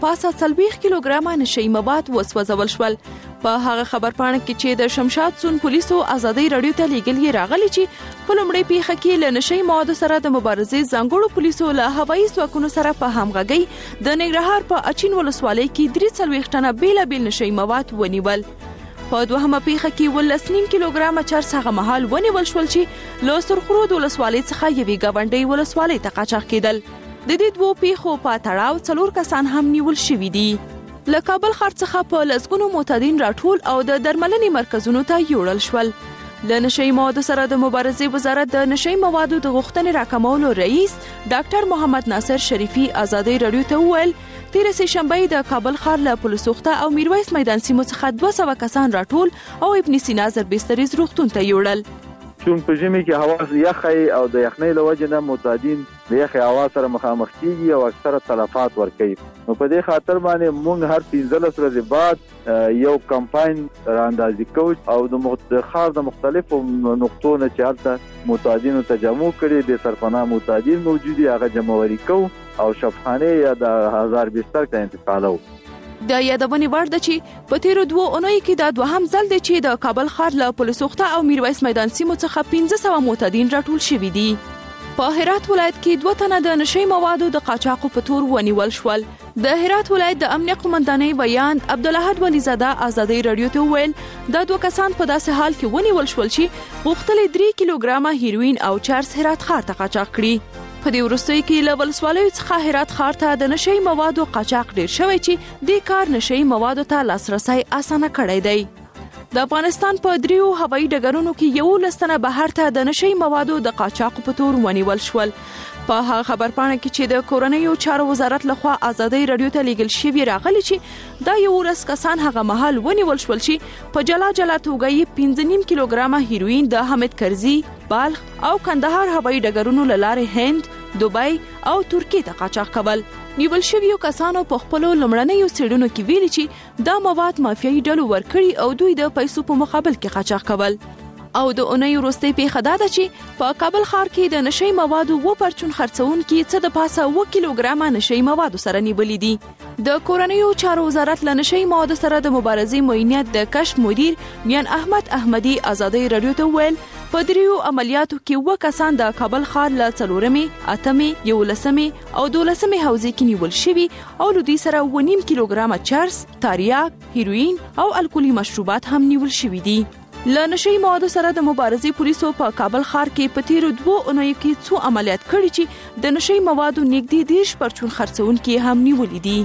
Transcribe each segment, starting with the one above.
پاسه 40 کیلوګرامه نشي مواد وسوځول شول. په هغه خبرپاڼه کې چې د شمشاد سون پولیسو ازادي رادیو ته لیږلي راغلي چې په لومړۍ پیښه کې له نشي موادو سره د مبارزې ځانګړو پولیسو له هوایي ځواکونو سره په همغږۍ د ننګرهار په اچین ولسوالۍ کې 43 ټنه بیلابیل نشي مواد ونیول. په دوهمه پیښه کې 19 کیلوګرامه چرس هغه مهال ونیول شول چې له سرخرود ولسوالۍ څخه یوې ګاونډۍ ولسوالۍ ته قاچاق کېدل. د دې دوه پیښو په تړاو 4 کسان هم نیول شوي دي. له کابل ښار څخه په لسګونو معتادین راټول او د درملنې مرکزونو ته یوړل شول. له نشي موادو سره د مبارزې وزارت د نشي موادو د غوښتنې راکمولو رئیس ډاکټر محمد ناصر شریفي ازادي رادیو ته وویل تیر سه شنبه د کابل ښار له پولیسوخته او میرویس میدان سیمو څخه 200 کسان راټول او ابن سینا زربستریز روغتون ته یوړل. چون په ژمي کې هوا یخی او د یخنۍ له وجې نه معتادین د یخې هوا سره مخامخ کیږي او اکثره تلفات ورکوي. نو په دې خاطر باندې موږ هر 15 ورځې بعد یو کمپاین راندازي کوو او د ښار د مختلفو نقطو نه چې هلته معتادینو ته جمع کړي د سرپناه معتادین موجودي هغه جمعوري کوو او شفخانه یا د هزار بستر ته انتقالو. د یادونې وړ ده چې په تیرو 2 اونیو کې دا دوهم ځل دی چې د کابل ښار له پولیسوخته او میرویس میدان سیمو څخه 1500 معتادین راټول شوي دي. په هرات ولایت کې 2 تنه د نشي موادو د قاچاقو په تور ونیول شول. د هرات ولایت د امنیه قومندانۍ ویاند عبدالاحد ولیزاده ازادي رادیو ته ویل دا 2 کسان په داسې حال کې ونیول شول چې غوښتل 3 کیلوګرامه هیروین او چرس هرات ښار ته قاچاق کړي. په دې وروستیو کې له ولسوالیو څخه هرات ښار ته د نشي موادو قاچاق ډیر شوی چې د کار نشي موادو ته لاسرسي اسانه کړی دی. د افغانستان په 3 هوایي ډګرونو کې 11 تنه بهر ته د نشي موادو د قاچاق په تور ونیول شول. په هغه خبرپاڼه کې چې د کورنیو چارو وزارت لخوا ازادي رادیو ته لیږل شوی راغلی چې دا 11 کسان هغه مهال ونیول شول چې په جلا جلا توګه 15.5 کیلوګرامه هیروین د حمید کرزي، بلخ او کندهار هوایي ډګرونو له لارې هند، دوبۍ او ترکیې ته قاچاق کول. نیول شویو کسانو په خپل لومړنیو څېړنو کې ویلي چې دا مواد مافیایي ډلو ورکړي او دوی د پیسو په مقابل کې قاچاق کول. او د اونۍ وروستۍ پیښه دا ده چې په کابل ښار کې د نشي موادو و پرچون خرڅونکي څه د پاسه 1 کیلوګرامه نشي موادو سره نیولي دي. د کورنیو چارو وزارت له نشي موادو سره د مبارزې معینیت د کشف مدیر میان احمد احمدي ازادي رادیو ته ویل په 3 عملیاتو کې 2 کسان د کابل ښار له 4مې، 8مې، 11مې او 12مې حوزې کې نیول شوي او له دوی سره 1.5 کیلوګرامه چرس، تریاک، هیروین او الکولي مشروبات هم نیول شوي دي. له نشي موادو سره د مبارزې پولیسو په کابل ښار کې په تیرو 2 اونیو کې څو عملیات کړي چې د نشي موادو نږدې 10 پرچون خرڅونکي هم نیولي دي.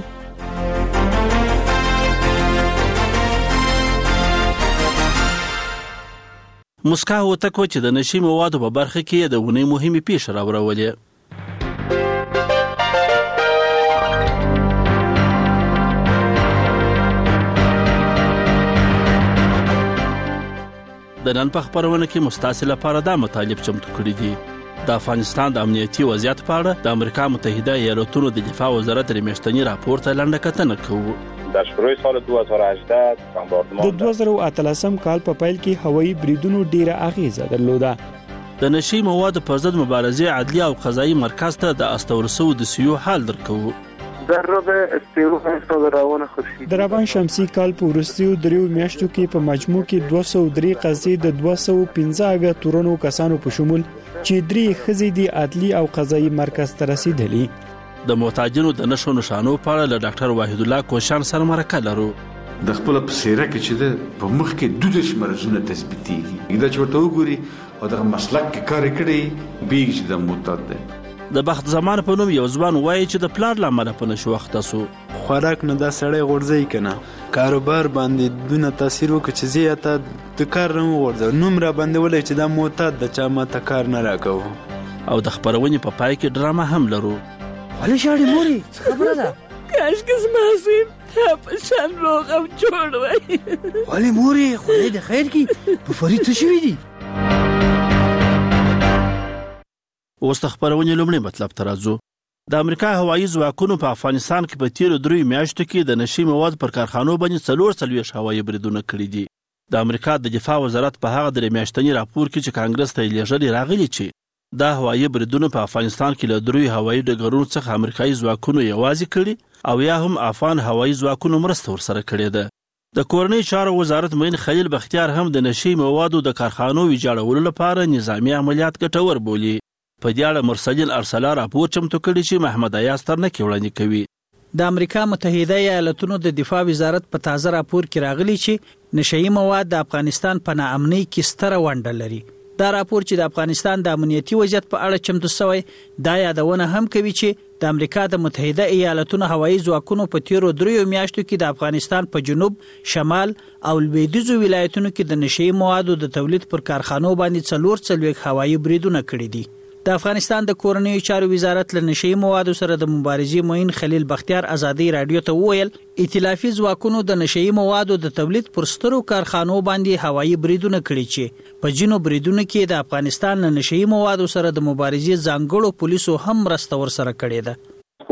مسکا وتکو چې د نشي موادو په برخه کې د ونې مهمه پیښه راوړولې. د نن په خبرونه کې مستعصل لپاره دا مطالب چمتو کړی دي. د افغانستان د امنیتي وضعیت په اړه د امریکا متحده ایالاتونو د دفاع وزارت میاشتنی راپور ته لنډه کتنه کوو. در شروع سال 2018 د 2018 کال په پیل کې هوایي بریدونو ډیره اغیزه درلوده. د نشي موادو پر ضد مبارزې عدلي او قضایي مرکز ته د استورسو د سیو حال درکو. در روان شمسي کال په وروستیو 3 میاشتو کې په مجموع کې 203 قضیې د 215 تورنو کسانو په شمول چې 3 ښځې د عدلي او قضایي مرکز ته رسیدلې. د معتادینو د نشو نشانو په اړه له ډاکټر واحد الله کوشان سره مرکه لرو. د خپل په سیره کې چې د په مخ کې 12 مرزونه تثبیتېږي دا چې ورته وګوري او د مسلک کې کار کړي بیګ د معتاد ده. د بخت زمان په نوم یو ځوان وایي چې د پلار لامل په نشو وخت تاسو خوراک نه دا سړی غورځي کنه کاروبار باندې دونه تاثیر وکړي چې زیاته د کار نه ورځي نوم را باندې ولې چې دا معتاد د چا ماته کار نه راکوي. او د خبرونې په پای کې ډرامه هم لرو. ولې شاړې موري خبره ده کاشکې زما سیم په شان روغ او جوړ وای. ولې موري خدای د خیر کې په فرید څه شوي دي. اوس د خبرونې لومړی مطلب ته راځو. د امریکا هوایي ځواکونو په افغانستان کې په تیرو 3 میاشتو کې د نشي مواد پر کارخانو باندې 44 هوایي بریدونه کړي دي. د امریکا د دفاع وزارت په هغه 3 میاشتنی راپور کې چې کانګرس ته لیږلي راغلي چې دا هوایي بریدونه په افغانستان کې له 3 هوایي ډګرونو څخه امریکایي ځواکونو یوازې کړي او یا هم افغان هوایي ځواکونو مرسته ورسره کړې ده. د کورنۍ چارو وزارت معین خلیل بختیار هم د نشي موادو د کارخانو ویجاړولو لپاره نظامی عملیات ګټور بولي. په دې اړه مرسل ارسلا راپور چمتو کړی چې محمد ایاز ترنکي وړاندې کوي. د امریکا متحده ایالاتونو د دفاع وزارت په تازه راپور کې راغلی چې نشئی مواد د افغانستان په ناامنۍ کې ستره ونډه لري. دا راپور چې د افغانستان د امنیتي وضعیت په اړه چمتو شوی دا یادونه هم کوي چې د امریکا د متحده ایالاتونو هوایي ځواکونو په تیرو 3 میاشتو کې د افغانستان په جنوب، شمال او لویدیځو ولایتونو کې د نشئی موادو د تولید پر کارخانو باندې 44 هوایي بریدونه کړي دي. د افغانستان د کورنیو چارو وزارت له نشئی موادو سره د مبارزې معین خلیل بختیار ازادي رادیو ته وویل ائتلافي ځواکونو د نشئی موادو د تولید پر سترو کارخانو باندې هوایي بریدونه کړي چې په جنوب بریدونو کې د افغانستان له نشئی موادو سره د مبارزې ځانګړو پولیسو هم مرسته ورسره کړې ده.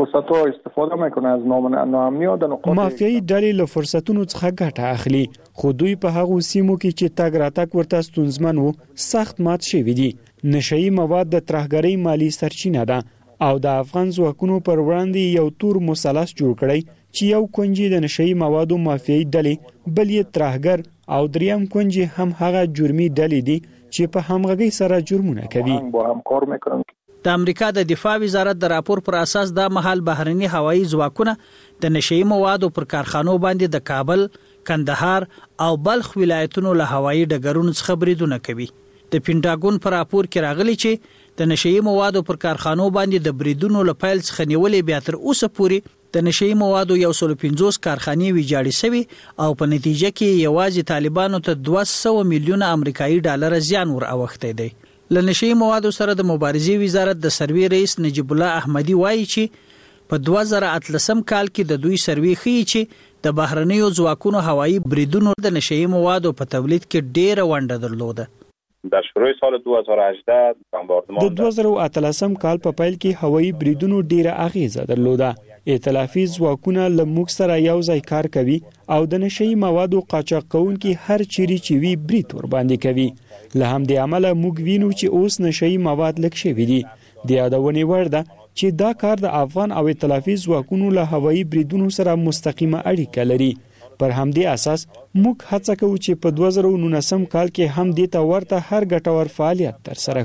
مافیایي ډلې له فرصتونو څخه ګټه اخلي، خو دوی په هغو سیمو کې چې تګ راتګ ورته ستونزمن وو سخت مات شوي دي. نشئی مواد د ترهګرۍ مالی سرچینه ده او د افغان ځواکونو پر وړاندې یو تور مثلث جوړ کړی چې یو کونجي د نشئی موادو مافیایي ډلې، بل یې ترهګر او دریم کونجي هم هغه جرمي ډلې دي چې په همغږۍ سره جرمونه کوي. د امریکا د دفاع وزارت د راپور پر اساس د مهال بهرني هوایي ځواکونه د نشئی موادو پر کارخانو باندې د کابل، کندهار او بلخ ولایتونو له هوایي ډګرونو څخه بریدونه کوي. د پینټاګون پر راپور کې راغلی چې د نشئی موادو پر کارخانو باندې د بریدونو له پیل څخه نیولې بیا تر اوسه پورې د نشئی موادو 150 کارخانې ویجاړې شوي او په نتیجه کې یوازې طالبانو ته 200 میلیونه امریکایي ډالر زیان ور اوښتی دی. له نشئی موادو سره د مبارزې وزارت د سروې رئیس نجیب الله احمدي وایي چې په 2013 کال کې د دوی سروې ښیي چې د بهرنیو ځواکونو هوایي بریدونو د نشئی موادو په تولید کې ډېره ونډه درلوده. در شروع سال 2018 د 2013 کال په پیل کې هوایي بریدونو ډېره اغیزه درلوده. ائتلافي ځواکونه له موږ سره یو ځای کار کوي او د نشئی موادو قاچاق کوونکي هر چیرې چې وی برید ور باندې کوي. له همدې امله موږ وینو چې اوس نشئی مواد لږ شوي دي. د یادونې وړ ده چې دا کار د افغان او ائتلافي ځواکونو له هوایي بریدونو سره مستقیمه اړیکه لري. پر همدې اساس موږ هڅه کوو چې په 2019 کال کې هم دې ته ورته هر ګټور فعالیت ترسره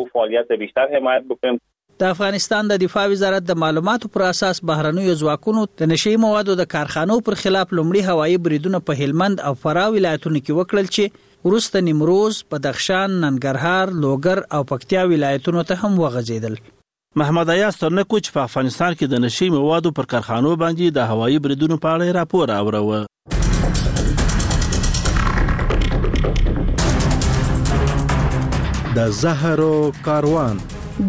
کړو. د افغانستان د دفاع وزارت د معلوماتو پر اساس بهرنیو ځواکونو د نشئی موادو د کارخانو پر خلاف لومړي هوایي بریدونه په هلمند او فراه ولایتونو کې وکړل چې وروسته نیمروز، بدخشان، ننګرهار، لوګر او پکتیا ولایتونو ته هم وغځیدل. محمد ایاز ترنکو چې په افغانستان کې د نشئی موادو پر کارخانو باندې د هوایي بریدونو په اړه راپور اوروه. د زهرو کاروان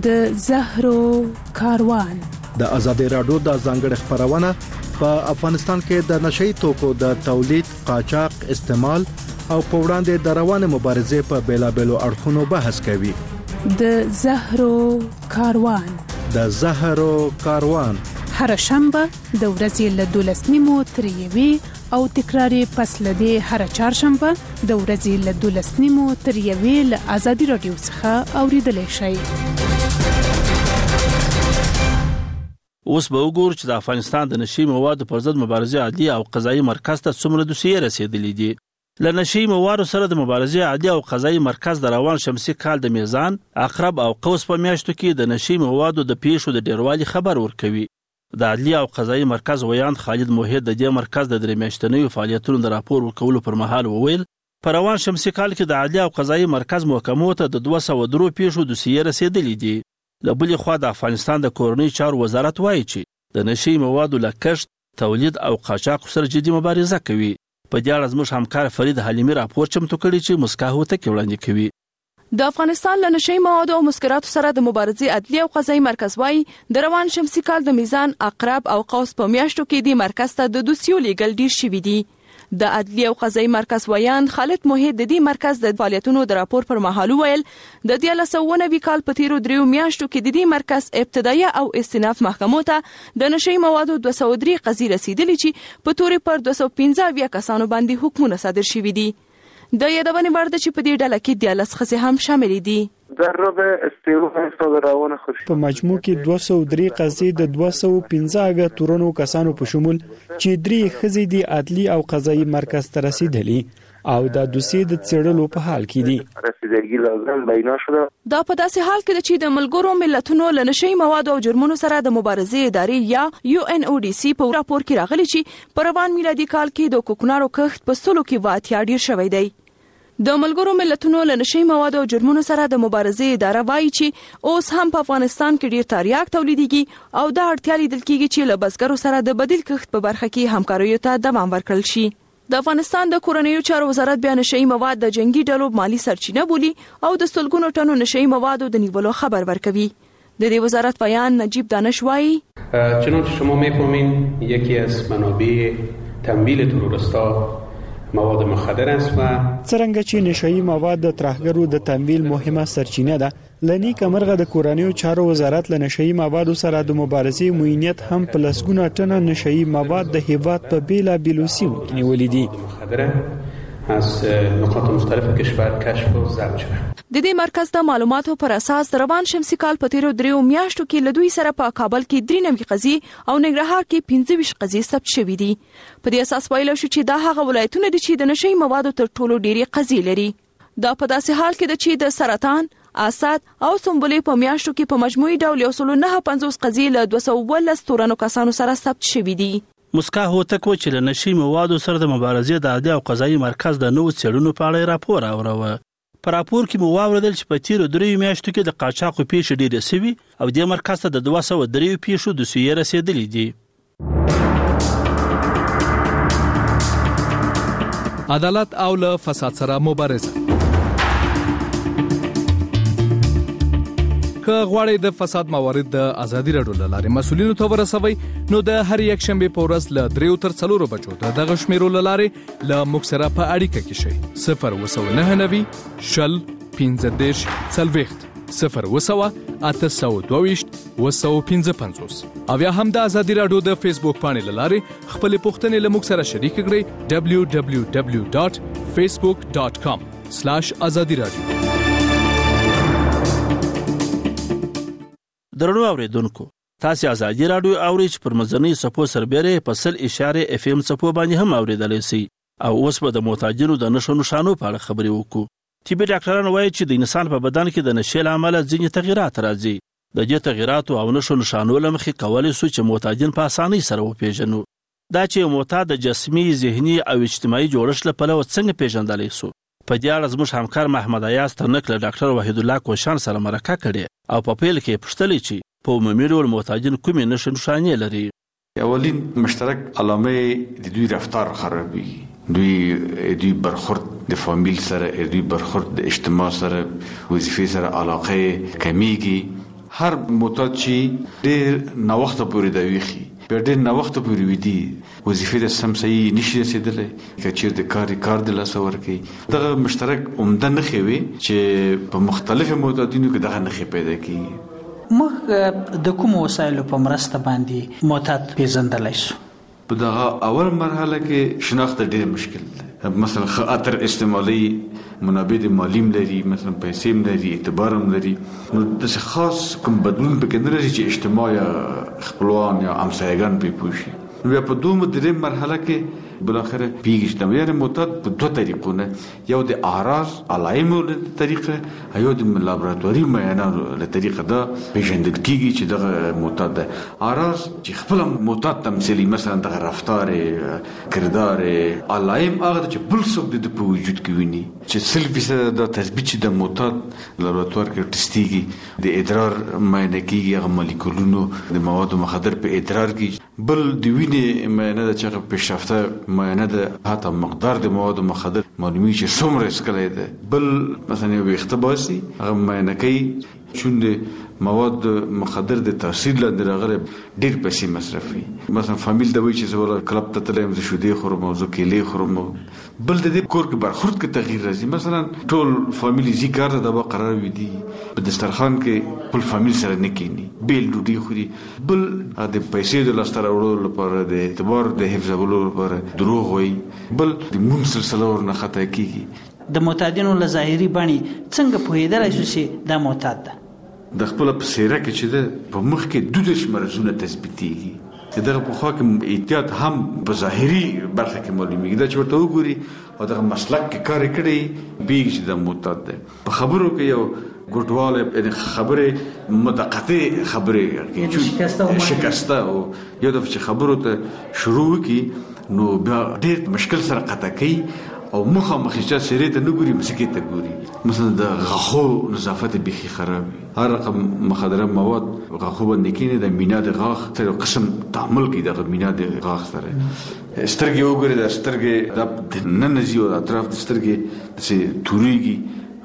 د ازادي رادیو د ځانګړي خبرونه په افغانستان کې د نشئی توکو د تولید، قاچاق، استعمال او په وړاندې د روانه مبارزې په بیلابېلو اړخونو بحث کوي. د زهرو کاروان هر شنبه د ورځې له 12:30 تر 1 او تکراری پس لدی هر چهارشنبه د ورځې له 12:30 تر 1 له ازادي رادیو څخه اوریدل شي. اوس به وګورو چې د افغانستان د نشئی موادو پر ضد مبارزې عادي او قضایي مرکز ته څومره دوسیې رسیدلې دي. له نشئی موادو سره د مبارزې عادي او قضایي مرکز د روان شمسي کال د میزان، عقرب او قوس په میاشتو کې د نشئی موادو د پیښو د ډیروالي خبر ورکوي. د عدلي او قضایي مرکز ویاند خالد موحد د دې مرکز د 3 میاشتنیو فعالیتونو د راپور ورکولو پر مهال وویل په روان شمسي کال کې د عدلي او قضایي مرکز محکمو ته د 203 پیښو دوسیې رسیدلې دي. له بلې خوا د افغانستان د کورنۍ چارو وزارت وایي چې د نشئی موادو له کښت، تولید او قاچاق سره جدي مبارزه کوي. په دې اړه زموږ همکار فرید حلیمي راپور چمتو کړی چې مسکاهو ته وړاندې کوي. د افغانستان له نشئی موادو او مسکراتو سره د مبارزې عدلي او قضایي مرکز وایي د روان شمسي کال د میزان، عقرب او قوس په میاشتو کې د مرکز ته د دوسیو لیږل ډیر شوي دي. د عدلي او قضایي مرکز ویاند خالد موحد د دې مرکز د فعالیتونو د راپور پر مهال ویل د 1990 کال په تیرو 3 میاشتو کې د دې مرکز ابتدایي او استئناف محکمو ته د نشئی موادو 203 قضیې رسیدلې چې په تورې پر 215 کسانو باندې حکمونه صادر شوي دي. د یادونې وړ ده چې په دې ډله کې 14 ښځې هم شاملې دي. ضرب استیعاب صادرونه خوش په مجموع کې 203 قضیې د 215 تورنو کسانو په شمول چې 3 خزې دي عدلی او قضایي مرکز ته رسیدلي او د دوسیې د څېړلو په حال کې دي. رسیدګي لازم بیان شوه. دا په داسې حال کې چې د ملګرو ملتونو له نشئی موادو او جرمونو سره د مبارزې ادارې یا UNODC په راپور کې راغلي چې په روان میلادي کال کې د کوکنارو کښت په سلو کې واتیا ډیر شوی دی. د ملګرو ملتونو له نشئی موادو او جرمونو سره د مبارزې اداره وایي چې اوس هم په افغانستان کې ډیر تریاک تولیدېږي او دا اړتیا لیدل کېږي چې له بزګرو سره د بدیل کښت په برخه کې همکاریو ته دوام ورکړل شي. د افغانستان د کورنیو چارو وزارت بیا نشئی مواد د جنگي ډلو مالی سرچینه بولی او د سلګونو ټنو نشئی موادو د نیولو خبر ورکوي. د دې وزارت بیان نجیب دانش وایي چنانچه شما می‌فهمین یکی از منابع تمویل تروریستا مواد مخدر است و څرنګه چې نشئی مواد د ترهګرو د تمویل مهمه سرچینه ده، لنی کمرغه د کورنیو چارو وزارت له نشئی موادو سره د مبارزې موینیت هم په لسګونه ټنه نشئی مواد د هیواد په بیلا بیلو سیمو کې نیولې دي. از نقاط مختلف کشور کشف و ضبط شده. د دې مرکز د معلوماتو پر اساس روان شمسي کال په تیرو 3 میاشتو کې له دوی سره په کابل کې 93 قضیې او ننګرهار کې 25 قضیې ثبت شوې دي. په دې اساس ویل شو چې دا هغه ولایتونه دي چې د نشئی موادو تر ټولو ډېری قضیې لري. دا په داسې حال کې چې د سرطان، اسد او سنبلې په میاشتو کې په مجموعي ډول 159 قضیې له 212 تورنو کسانو سره ثبت شوې دي. مسکا هوتکو چې له نشئی موادو سره د مبارزې د عدالت او قضایي مرکز د نوو څېړنو په اړه راپور اوروه. په راپور کې مو واوریدل چې په تیرو 3 میاشتو کې د قاچاقو پیښې ډېرې شوي او د مرکز ته د 203 پیښو دوسیې رسیدلې دي. عدالت او له فساد سره مبارزه. که غواړئ د فساد موارد د ازادي راډیو له لارې مسؤلینو ته ورسوي نو د هر یک شنبه په ورځ له 3 تر 4 بجو دغه شمیرو له لارې له موږ سره په اړیکه کې شئ. 029 شل 15 40 0 822 او یا هم د ازادي راډیو د فیسبوک باندې له لارې خپل پوښتنې له موږ سره شریک کړئ. www.facebook.com/azadi-radio. درنو اوریدونکو، تاسو ازادي راډیو اورئ چې پر مزنی صفو سربېره په 100.FM صفو باندې هم اوریدلای شئ. او اوس په د معتادینو د نشو نشانو په اړه خبرې وکړو. طبي ډاکټران وایي چې د انسان په بدن کې د نشې له امله ځینې تغیرات راځي. د دې تغیراتو او نشو نشانو له مخې کولی شو چې معتادین په اسانۍ سره وپیژنو. دا چې معتاد د جسمي، ذهني او اجتماعي جوړښت له پلوه څنګه پیژندلی شو. په دې اړه زموږ همکار محمد ایاز ترنک له ډاکټر وحید الله کوشان سره مرکه کړې او په پیل کې پوښتلې چې په عمومي ډول معتادین کومې نښې نښانې لري. اولین مشترک علامه د دوی رفتار خرابي، دوی برخورد د فامیل سره، دوی برخورد د اجتماع سره، وظیفې سره علاقه کمیږي. هر معتاد چې ډېر ناوخته پورې دا ویخي، ډېر ناوخته پورې ویدي، وظیفې د سم صحیح نشي رسېدلی، که چېرې د کار د لاسه ورکوي. دغه مشترک عمده نښې وي چې په مختلفو معتادینو کې دغه نښې پیدا کېږي. موږ د کوم وسایلو په مرسته باندې معتاد پیژندلی شو؟ په دغه اول مرحله کې شناخت ډېر مشکل دی. مثلا خاطر استعمالي منابع د مالیم لري، مثلا پیسې لري، اعتبار هم لري، نو د خاص کوم بدلون پکې نه راځي چې اجتماع یا خپلوان یا همسایگان پې پوه شي. نو بیا په دومره درې مرحله کې بالاخره پیږي چې یعنې معتاد په 2 طریقو نه، یو د اعراض علایمو له طریقه، یو د لابراتواري معایناتو له طریقه دا پیژندل کېږي چې دغه معتاد ده. اعراض چې خپل معتاد تمثیلي، مثلا دغه رفتار، کردار، علایم هغه چې بل څوک د په وجود کې ویني چې 100% دا تثبیت چې د معتاد لابراتوار کې ټسټیږي، د ادرار معاینه کېږي، هغه مالیکولونو د موادو مخدر په ادرار کې، بل د وینې معاینه ده چې هغه پیشرفته معاینه ده، حتی مقدار د موادو مخدر معلومي چې څومره اسکلی ده. بل مثلا یو ویښته باسي، هغه معاینه کوي چون د مواد مخدر د تاثیر لاندې راغلی ډېر پیسې مصرفوي. مثلا فامیل ته وایي چې زه ولا کلب ته تللی یم، زه شیدې خورم او زه کیلې خورم. بل د دې کور کې برخورد کې تغییر راځي. مثلا ټول فامیل ځي کار ته، دا به قرار وي په دسترخوان کې خپل فامیل سره نه کښېني، بېل ډوډۍ خوري. بل د پیسې د لاسته راوړلو لپاره، د اعتبار د حفظولو لپاره دروغ وایي. بل د مونځ سلسله ورنه خطا کېږي. د معتادینو له ظاهري بڼې څنګه پوهېدلی شو چې دا معتاد ده؟ د خپله په څېره کې چې ده په مخ کې 12 مرضونه تثبیتېږي. دغه پخوا کې احتیاط هم په ظاهري برخه کې معلومیږي. دا چې ورته وګوري او دغه مسلک کې کار یې کړی بیږي چې دا معتاد دی. په خبرو کې یو ګډواله یعنې خبرې متقطع خبرې شکسته او یو دفعه چې خبرو ته شروع وکړي نو بیا ډېر مشکل سره قطع کوي او مخامخ چې سیرې ته نه ګوري مسکې ته ګوري. مثلا د غاښو نظافت بیخي خراب وي. هر رقم مخدره مواد غاښو باندې کېني د مینا د غاښ سره قسم تعامل کوي دغه مینا د غاښ سره. سترګې وګوري د سترګې د ننځي او اطراف د سترګې داسې توریږي.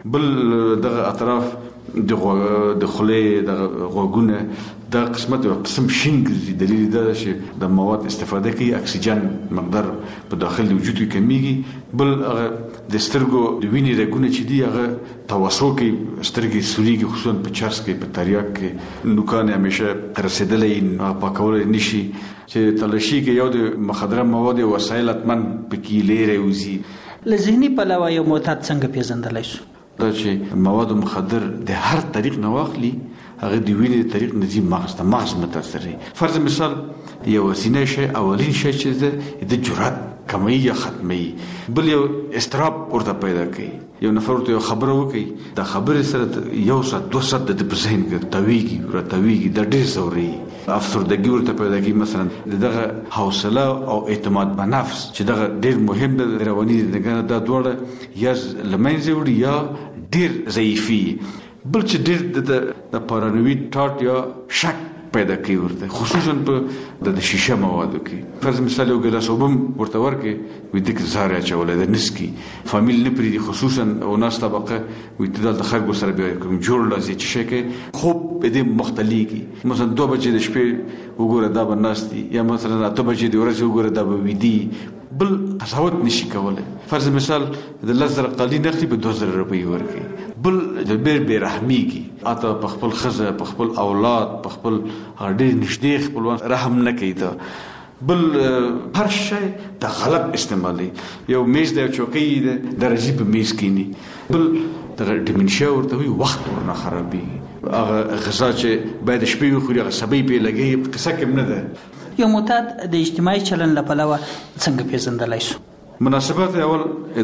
بل دغه اطراف د خولې د غوږونه دا قسمت یو قسم شین ګرځي. دلیل دا ده چې د مواد استفاده کوي اکسیجن مقدار په داخل وجود کې کمیږي. بل هغه د سترګو د وینې رګونه چې دي هغه توسع کوي سترګې سوریږي خصوصا په چرس کې په تریاک کې نوکان همیشه رسېدلی پاکولی نشي چې تلاشي کې یو د مخدره مواد وسایل حتما پکې لیرې وځي. له ذهني پلوه یو معتاد څنګه پیژندلی شو؟ دا چې مواد مخدر د هر طریق نه واخلي هغه د وینې طریق نه ځي مغز ته، مغز متاثر وي. فرض مثال یو ورځنی شی اولین شی چې ده د جرأت کمی یا ختمي. بل یو استراب ورته پیدا کوي. یو نفر ورته یو خبره وکړي د خبرې سره یو ساعت 2 ساعت د په ذهن کې تاویږي د ډېر زوري افسردګي ورته پیدا کوي. مثلا دغه حوصله او اعتماد په نفس چې دغه ډېر مهم د رواني دغه دا دواړه یا لمنځه وړي یا ډېر ضعیفي. بل چې ډېر د پارانوید ټاټ یا شک پیدا کوي ورته خصوصا په د شیشه موادو کې. فرض مثال یو ګلاس اوبه ورته ورکړي وي دغه زهر اچولی د نسکي فامیل نه پرېږدي خصوصا او ناس طبقه وي ته دلته خلکو سره بیا کوم جوړ لازي چې شی کوي خوب په دې مختلفي. مثلا 2 بجې د شپې وګوره دا به ناست دي یا مثلا 8 بجې د ورځې وګوره دا به ویدي. بل قضاوت نشي کولی. فرض مثال د 10,000 قالین اخلي په 2,000 روپۍ ورکړي. بل د بې رحمیږي اته په خپل ښځه په خپل اولاد په خپل ډېر نږدې خپلوان رحم نه کوي. بل هر شی د غلط استعمالي. یو میز د چوکۍ د درجې په میز کینی. بل د ډیمنشیا ورته وي وخت ورنه خرابېږي. هغه غذا چې باید شپې وخوري هغه سبۍ پې لګوي قصه کې نه ده. یو معتاد د اجتماعي چلن له پلوه څنګه پیژندلی شو؟ مناسبات اول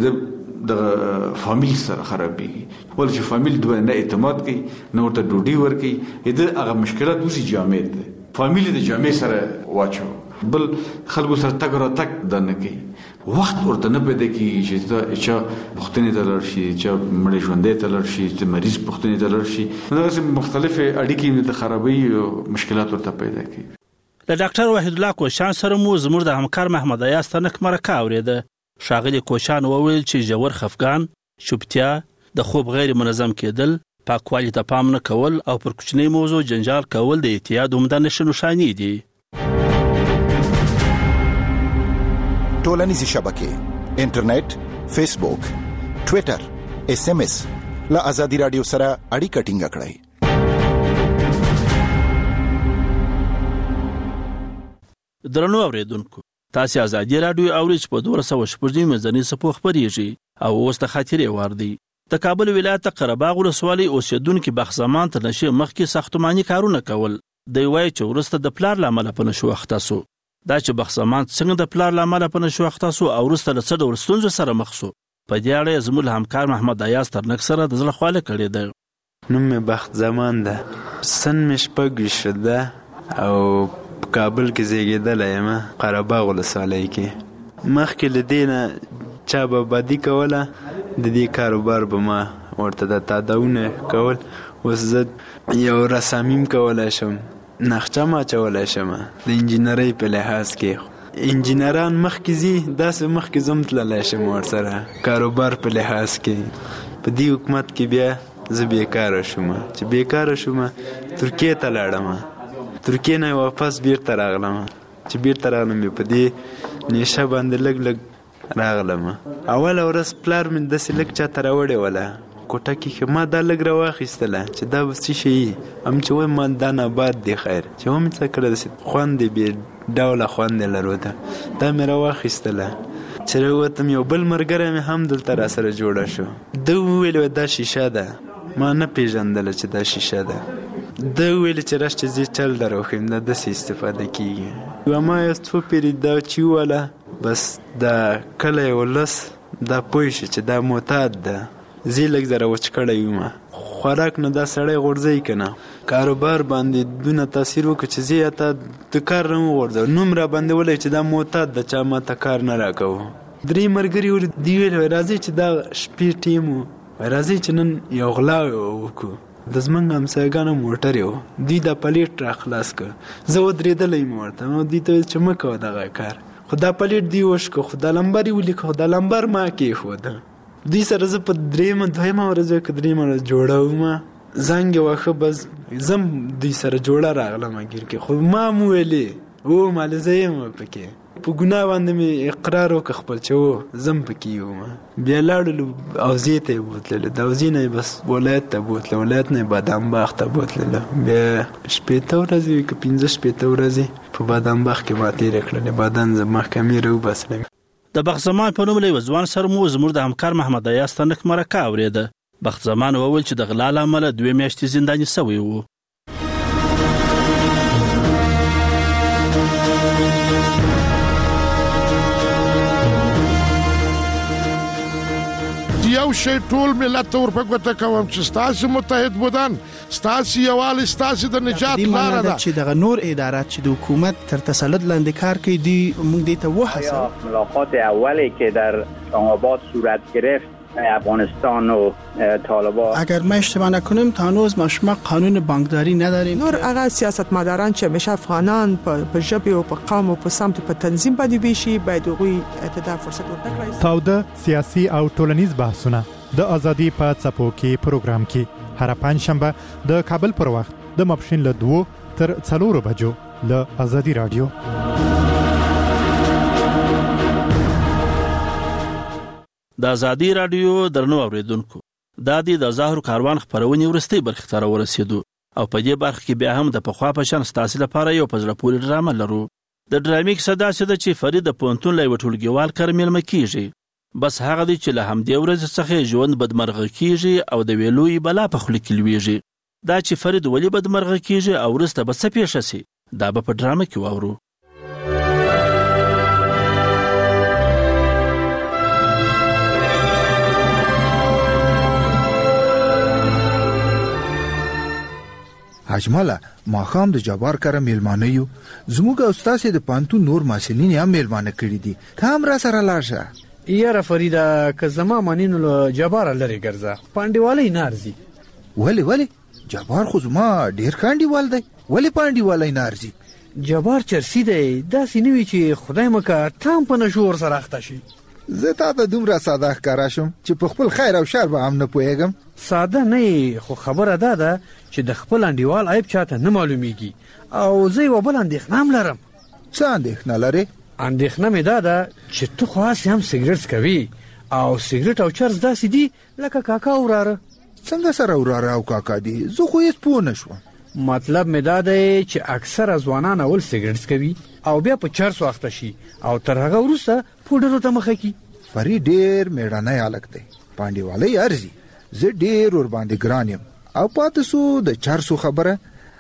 د فامیل سره خرابېږي. ولې چې فامیل د نه اعتماد کوي نه ورته ډوډۍ ورکوي د هغه مشکلات وزي جامع ده. فامیل د جامع سره واچو. بل خلکو سره تګ راتګ دا نه کوي. وخت ورته نه پیدا کېږي چې چا پوښتنې ته لاړ شي چا مړی ژوندی ته لاړ شي چې مریض پوښتنې ته لاړ شي. دغسې مختلفې اړیکې د خرابۍ مشکلات ورته پیدا کوي. له ډاکټر وحید الله کوشان سره مو زموږ د همکار محمد ایاز تنک مرکه اورېده. ښاغلي کوشان وویل چې ژور خفګان، چوپتیا، د خوب غیر منظم کېدل، پاکوالي ته پام نه کول او پر کوچنۍ موضوع جنجال کول د اعتیاد عمده نښې دي. ټولنیزې شبکې انټرنیټ، فیسبوک، ټویټر، SMS له ازادي رادیو سره اړیکه ټینګه کړئ. درنو اوریدونکو تاسو ازادي رادیو اورئ چې په 216 مزنی صفو خبريږي او اوس د خاطرې وار دی. د کابل ولایت قره باغ ولسوالۍ اوسیدونکو بخزمان ته نشه مخکې ساختماني کارونه کول. د وای چې ورسته د پلار لامل په نشو اختصو. دا چې بخزمان څنګه د پلار لامل په نشو اختصو او ورسته له څه ډول ستونزو سره مخ شو. په دې اړه زموږ همکار محمد ایاز ترنک سره د زړه خواله کړی دی. نوم مې بخزمان ده. سن مې شپږ شده او کابل کې زیږیدلی یم قره باغ ولسوالۍ کې. مخکې له دې نه چا به بدي کوله د دې کاروبار به ما ورته د تاداونه کول. اوس زه یو رسامیم کولی شم، نقشه م اچولی شم د انجینرۍ په لحاظ کې. انجینران مخکې ځي داسې مخکې زه هم تللی شم ورسره کاروبار په لحاظ کې. په دې حکومت کې بیا زه بیکاره شوم. چې بیکاره شوم ترکیې ته لاړم. ترکیې نه واپس بیرته راغلم. چې بیرته راغلم په دې نیشه باندې لږ راغلم. اوله ورځ پلار مې داسې لږ چاته راوړې وله کوټه کې ما دا لږ راواخیستله چې دا به څه شي هم چې وایم ما دا نبات دی خیر چې ومې څه کړه داسې خوند دی بې ډوله خوند یې لرو ده دا مې راواخیستله چې چې راووتم یو بل ملګری مې هم دلته راسره جوړه شو. ده وویل دا شیشه ده. ما نه پیژندله چې دا شیشه ده. ده وویل چې راشه چې زه چل در وښیم دا داسې استفاده کېږي. و ما یو څو پېرې دا چې ووله بس دا کلی ولس دا پوه شي چې دا معتاد ده. زه لږ ذره وچ کړی یم. خوراک نه دا سړی غورځوي که نه. کاروبار باندې دونه تاثیر وکړو چې زه ته د کار نه وغورځوم. نوم را باندې ولی چې دا معتاد ده چا ما ته کار نه راکوو. 3 ملګري دوی ویل راځئ چې دا شپې ټیم و راځئ چې نن یو غلا وکړو. د زمونږ همسایګانو موټر یو دوی دا پلیټ را خلاص کړ. زه ودرېدلی م ورته نو دوی ته ویل چې مه کوه دغه کار. خو دا پلیټ دوی وشکه خو دا لمبر یې ولیکه خو دا لمبر ما کېښوده. دوی سره زه په 2 ورځ که 3 ورځ جوړوم زنګ یې واښه بس زم دوی سره جوړه راغلم ګیر کې. خو ما م ویلې او مالې زه یم پکې په ګناه باندې مې اقرار وکړ خپل چې و زم پکې یم. بیا لاړلو اوزې ته یې بوتلله. د اوزې نه یې بس ولایت ته بوتله. ولایت نه یې بادام باغ ته بوتلله. بیا 15 ورځې که 15 ورځې په بادام باغ کې ما تېرې کړلې. بادام زه محکمې راوباسلم. د بخت زمان په نوم له یو ځوان سره مو زموږ د همکار محمد ایاز تنک مرکه اورېده. بخت زمان وویل چې د غلا له امله 2 میاشتې زنداني سوی و. یو شی ټول ملت ته ورپګوته کوم چې ستاسو متحد بودن ستاسو یووالی ستاسو د نجات لاره ده. چې دغه نور ادارات چې د حکومت تر تسلط لاندې کار کوي دی موږ دې ته وهڅوو. ملاقات اولی که در اسلام‌آباد صورت گرفت افغانستان و طالبان اگر ما اشتباه نکنیم تا هنوز ما قانون بانکداری نداریم. نور هغه سیاستمداران چې همیشه افغانان په ژبه او په قوم او په سمت په تنظیم باندې ویشي باید هغوی ته فرصت ورکړي. تاوده سیاسي او ټولنیز بحثونه د ازادي په څپو کې پروګرام کې هر پنځشنبه د کابل پر وخت د ماپښین له 2 تر 4 بجو له ازادي رادیو. د ازادي رادیو درنو اوریدونکو دا د ظاهر کاروان خبرونه ورستي برخه تر ورسېدو او په دې برخه کې بیا هم د پخوا په شان ستاسو لپاره یو پزله پوری ډرامه لرو. د ډرامې کیسه داسې ده چې فرید د پونتون له وټولګیوال کرمیل مکیږي. بس هغه دی چې له همدې ورځې څخه ژوند بدمرغه کیږي او د ویلوی بلا په خله کې لویږي. دا چې فرید ولی بدمرغه کیږي او ورسته به څه پیښ شي دا به په ډرامه کې واورو. اجماله ما خام د جبار کره میلمانه یو زموږ استاد د پانتون نور ماسلین هم میلمانه کړی دي. ته هم را سره لاړه. یاره فریدا که زما مانینو له جبار لري ګرځه پاندیوالی نارزي. ولی جبار خو زما ډیر کاندیوال دی. ولی پاندیوالی نارزي؟ جبار چرسی دی داسې نوی چې خدای مکه تام په نشور سره اخته شي. زه تا ته دومره ساده ښکارا شم چې په خپل خیر او شر به هم نه پوهېږم. ساده نه خو خبره ده چې د خپل انډیوال عیب چاته نه معلومیږي او زه یو بل اندېښنه هم لرم. څه اندېښنه لرې؟ اندېښنه مې ده چې تو خو هسې هم سګرټ کوي او سګرټ او چرس داسې دي لکه کاکا او وراره. څنګه سره وراره او کاکا دي؟ زه خو هېڅ پوه نه شوم. مطلب مې دا دی چې اکثره ځوانان اول سګرټ کوي او بیا په چرسو اخته شي او تر هغه وروسته پوډرو ته مخه کی. فرید ډېر میړنی هلک دی. پانډیوالی ارزي. زه ډېر ور باندې ګران یم او پاتې سو د چرسو خبره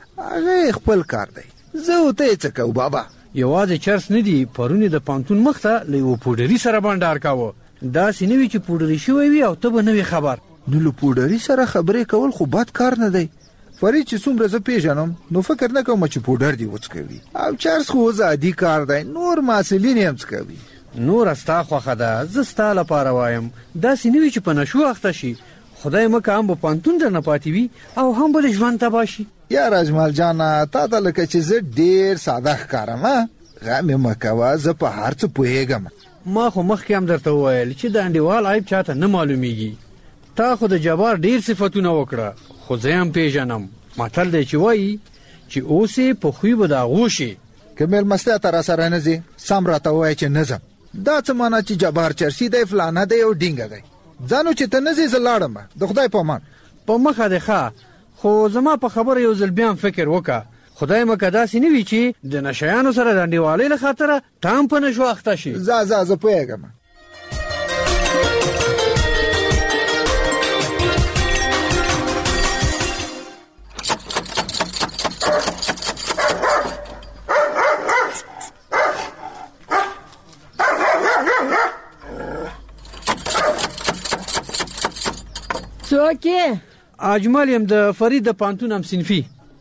هغه خپل کار دی. زه او ته څه کوو بابا؟ یوازې چرس نه دی پرونی د پانتون مخته له یو پوډري سره بانډار کاوه. داسې نه وي چې پوډري شوی وي او ته به نه وي خبر. نو له پوډري سره خبرې کول خو بد کار نه دی. فرید چې څومره زه پیژنم نو فکر نه کوم چې پوډر دی وڅکوي او چرس خو عادي کار دی. نور ماسلین هم څکوي. نور ستا خوښه ده زه ستا لپاره وایم داسې نه وي چې په نشو اخته شي. خدای مکه هم به پانتون درنه پاتې وي او هم به ژوند تباه شي. یار اجمل جانه تا ته لکه چې زه ډېر ساده ښکارم. غم یې مه کوه زه په هر څه پوهېږم. ما خو مخکې هم درته وویل چې د انډیوال عیب چاته نه معلومیږي. تا خو د جبار ډېر صفتونه وکړه خو زه هم پیژنم. متل دی چې وایي چې اوس یې په خوی به د هغو شي. که مېلمستیا ته راسره نه ځې سم راته ووایه چې نه ځم. دا څه معنا چې جبار چرسي دی فلانه دی او ډینګه دی. ځانو چې ته نه ځې زه لاړم. د خدای په امان. په مخه دی ښه خو زما په خبره یو ځل بیا هم فکر وکړه. خدای مکه داسې نه وي چې د نشیانو سره د انډیوالۍ له خاطره تام په نشو اخته شي. زه پوهېږم. څوک یې؟ اجمل یم د فرید د پانتون هم صنفي.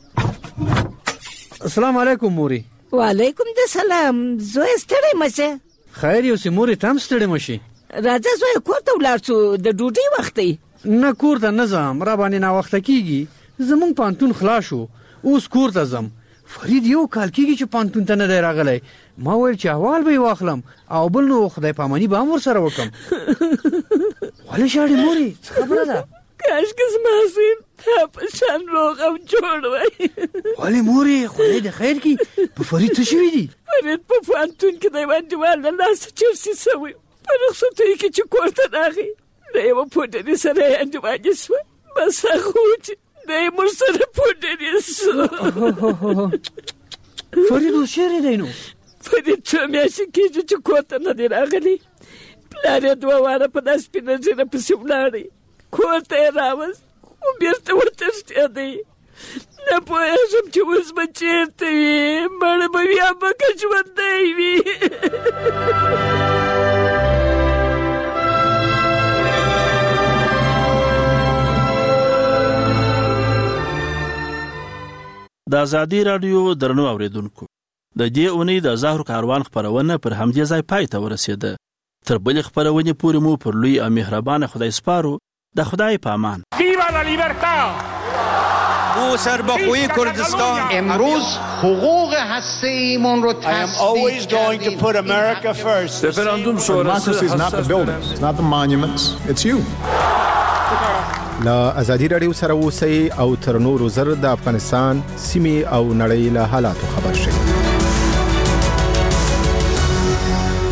السلام علیکم موري. وعلیکم السلام. زوی ستړی مشه؟ خیر یو سي موري تم ستړی مشي. راځه زوی کور ته ولاړ شو د ډوډۍ وخت دی. نه کور ته نه ځم را باندې نه وخت کیږي. زمون پانتون خلاص شو اوس کور ته ځم. فرید یو کال کیږي چې پانتون ته نه دی راغلی. ما ویل چې احوال به واخلم او بل نو خدای پامانی به امر سره وکم. ولې شاړې موري څه خبره ده؟ کاشکې زما سیم تا په شان روغ او جوړ وای. ولې موري خدای دې خیر کړي په فرید څه شوي دي؟ فرید په پانتون کې د یوه انډیوال له لاسه چرسي شوی. په رخصتیو کې چې کور ته راغی د یوه پوډري سره یې انډیوالي شوه. بس هغه و چې دی یې موږ سره پوډري شو. فرید اوس چیرې دی نو؟ فرید څو میاشتې کېږي چې کور ته نه دی راغلی. پلار یې 2 واره په دا سپینه ږیره پسې ولاړی. کور ته یې راوست خو بېرته وتښتېدی. نه پوهېږم چې اوس به چېرته وي. مړه به وي یا به که ژوندی وي. د ازادي رادیو درنو اوریدونکو د دې اونۍ د زهرو کاروان خبرونه پر همدې ځای پای ته ورسېده. تر بلې خبرونې پورې مو پر لوی او مهربانه خدای سپارو. د خدای په امان. ویوا لا لیبرتا. او سربخوی کردستان امروز حقوق هسته‌ایمون رو تصدیق کردیم. رفراندوم شورای is not the buildings, it's not the monuments, it's you. لا ازادي رادیو سره اوسئ او تر نورو زر د افغانستان سیمې او نړۍ له حالاتو خبر شئ.